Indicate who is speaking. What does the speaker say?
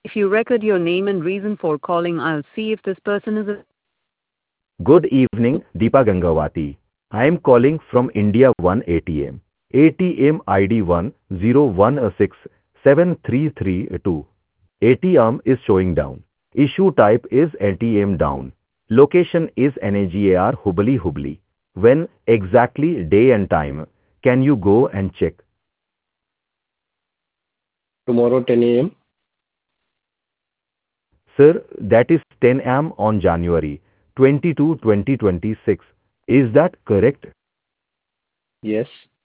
Speaker 1: If you record your name and reason for calling, I'll see if this person is a...
Speaker 2: Good evening, Deepa Gangawati. I am calling from India 1 ATM. ATM ID 10167332. ATM is showing down. Issue type is ATM down. Location is NAGAR Hubli Hubli. When exactly day and time? Can you go and check?
Speaker 3: Tomorrow 10 a.m.
Speaker 2: Sir, that is 10 am on January 22, 2026. Is that correct?
Speaker 3: Yes.